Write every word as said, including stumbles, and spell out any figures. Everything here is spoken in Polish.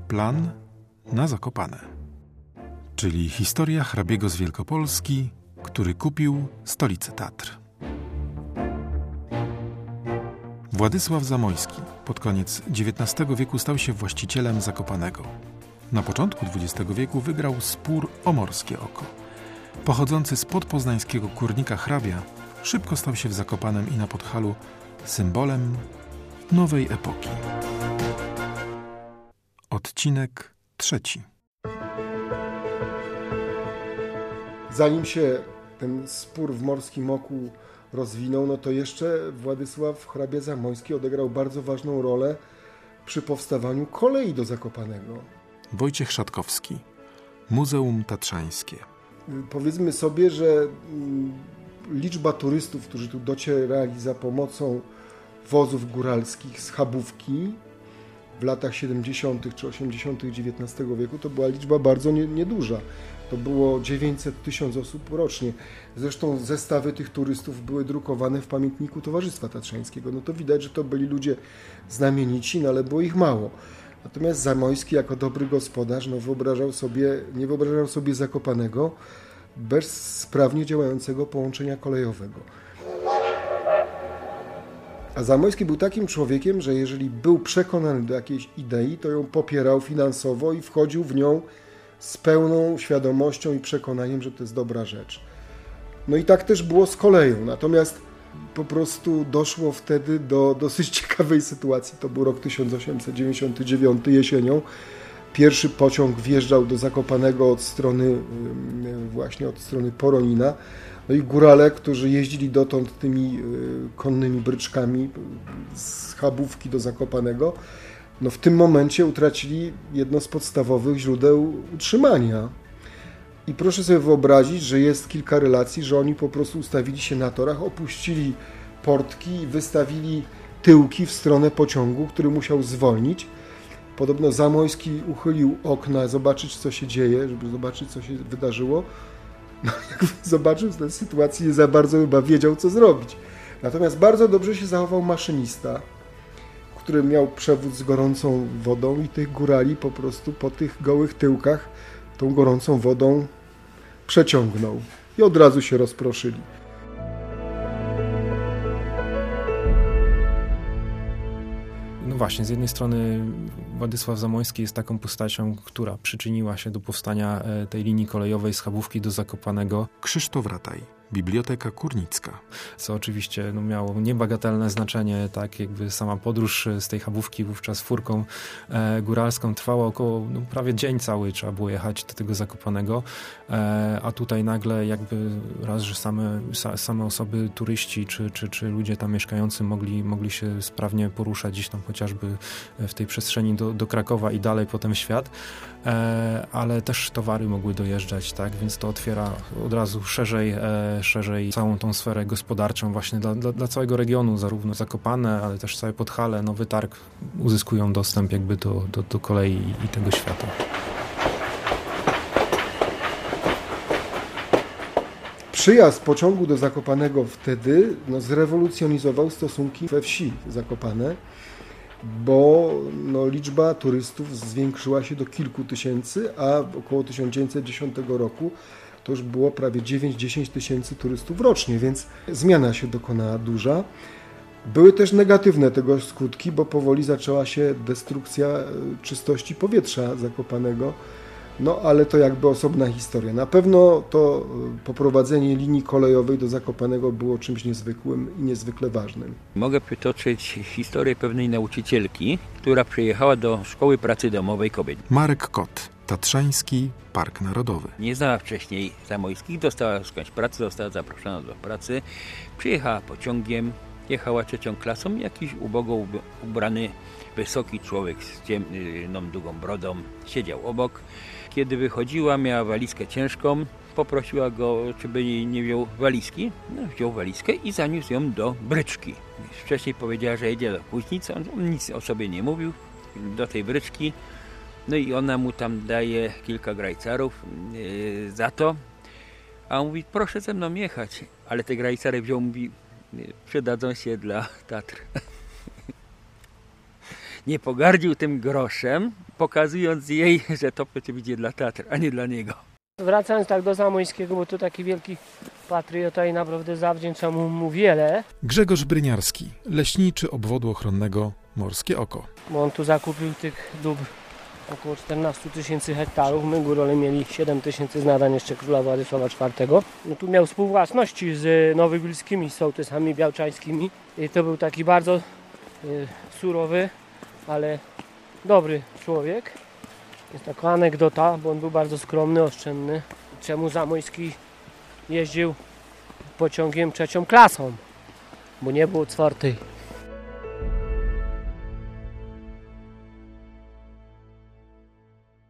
Plan na Zakopane. Czyli historia hrabiego z Wielkopolski, który kupił stolicę Tatr. Władysław Zamoyski pod koniec dziewiętnastego wieku stał się właścicielem Zakopanego. Na początku dwudziestego wieku wygrał spór o Morskie Oko. Pochodzący z podpoznańskiego kurnika hrabia szybko stał się w Zakopanem i na Podhalu symbolem nowej epoki. Odcinek trzeci. Zanim się ten spór w Morskim Oku rozwinął, no to jeszcze Władysław hrabia Zamoyski odegrał bardzo ważną rolę przy powstawaniu kolei do Zakopanego. Wojciech Szatkowski, Muzeum Tatrzańskie. Powiedzmy sobie, że liczba turystów, którzy tu docierali za pomocą wozów góralskich z Chabówki w latach siedemdziesiątych czy osiemdziesiątych dziewiętnastego wieku, to była liczba bardzo nie, nieduża. To było dziewięćset tysięcy osób rocznie. Zresztą zestawy tych turystów były drukowane w pamiętniku Towarzystwa Tatrzańskiego. No to widać, że to byli ludzie znamienici, no ale było ich mało. Natomiast Zamoyski jako dobry gospodarz no wyobrażał sobie, nie wyobrażał sobie Zakopanego bez sprawnie działającego połączenia kolejowego. A Zamoyski był takim człowiekiem, że jeżeli był przekonany do jakiejś idei, to ją popierał finansowo i wchodził w nią z pełną świadomością i przekonaniem, że to jest dobra rzecz. No i tak też było z koleją. Natomiast po prostu doszło wtedy do dosyć ciekawej sytuacji. To był rok tysiąc osiemset dziewięćdziesiąty dziewiąty jesienią. Pierwszy pociąg wjeżdżał do Zakopanego od strony właśnie od strony Poronina. No i górale, którzy jeździli dotąd tymi konnymi bryczkami z Chabówki do Zakopanego, no w tym momencie utracili jedno z podstawowych źródeł utrzymania. I proszę sobie wyobrazić, że jest kilka relacji, że oni po prostu ustawili się na torach, opuścili portki i wystawili tyłki w stronę pociągu, który musiał zwolnić. Podobno Zamoyski uchylił okna, zobaczyć co się dzieje, żeby zobaczyć co się wydarzyło. No, jak zobaczył tę sytuację, nie za bardzo chyba wiedział co zrobić. Natomiast bardzo dobrze się zachował maszynista, który miał przewód z gorącą wodą i tych górali po prostu po tych gołych tyłkach tą gorącą wodą przeciągnął i od razu się rozproszyli. No właśnie, z jednej strony Władysław Zamoyski jest taką postacią, która przyczyniła się do powstania tej linii kolejowej z Chabówki do Zakopanego. Krzysztof Rataj, Biblioteka Kurnicka. Co oczywiście no, miało niebagatelne znaczenie, tak jakby sama podróż z tej Chabówki wówczas furką e, góralską trwała około no, prawie dzień cały, trzeba było jechać do tego Zakopanego, e, a tutaj nagle jakby raz, że same, sa, same osoby, turyści czy, czy, czy ludzie tam mieszkający mogli, mogli się sprawnie poruszać gdzieś tam chociażby w tej przestrzeni do, do Krakowa i dalej potem w świat, e, ale też towary mogły dojeżdżać, tak, więc to otwiera od razu szerzej e, szerzej całą tą sferę gospodarczą właśnie dla, dla, dla całego regionu, zarówno Zakopane, ale też całe Podhale, Nowy Targ uzyskują dostęp jakby do, do, do kolei i tego świata. Przyjazd pociągu do Zakopanego wtedy no, zrewolucjonizował stosunki we wsi Zakopane, bo no, liczba turystów zwiększyła się do kilku tysięcy, a około tysiąc dziewięćset dziesiątego roku to już było prawie dziewięć do dziesięciu tysięcy turystów rocznie, więc zmiana się dokonała duża. Były też negatywne tego skutki, bo powoli zaczęła się destrukcja czystości powietrza Zakopanego, no ale to jakby osobna historia. Na pewno to poprowadzenie linii kolejowej do Zakopanego było czymś niezwykłym i niezwykle ważnym. Mogę przytoczyć historię pewnej nauczycielki, która przyjechała do Szkoły Pracy Domowej kobiet. Marek Kot, Tatrzański Park Narodowy. Nie znała wcześniej Zamoyskich, dostała skądś pracę, została zaproszona do pracy. Przyjechała pociągiem, jechała trzecią klasą, jakiś ubogo ubrany, wysoki człowiek z ciemną, długą brodą siedział obok. Kiedy wychodziła, miała walizkę ciężką, poprosiła go, czy by jej nie wziął walizki. No, wziął walizkę i zaniósł ją do bryczki. Wcześniej powiedziała, że jedzie do Kuźnicy, on nic o sobie nie mówił, do tej bryczki. No i ona mu tam daje kilka grajcarów yy, za to, a on mówi, proszę ze mną jechać. Ale te grajcary wziął, mówi, przydadzą się dla Tatr. Nie pogardził tym groszem, pokazując jej, że to będzie dla Tatr, a nie dla niego. Wracając tak do Zamojskiego, bo to taki wielki patriota i naprawdę zawdzięczam mu wiele. Grzegorz Bryniarski, leśniczy obwodu ochronnego Morskie Oko. Bo on tu zakupił tych dóbr około czternaście tysięcy hektarów. My górole mieli siedem tysięcy z nadań jeszcze króla Władysława czwartego. No tu miał współwłasności z nowygórskimi sołtysami białczańskimi. I to był taki bardzo y, surowy, ale dobry człowiek. Jest taka anegdota, bo on był bardzo skromny, oszczędny. Czemu Zamojski jeździł pociągiem trzecią klasą? Bo nie było czwartej.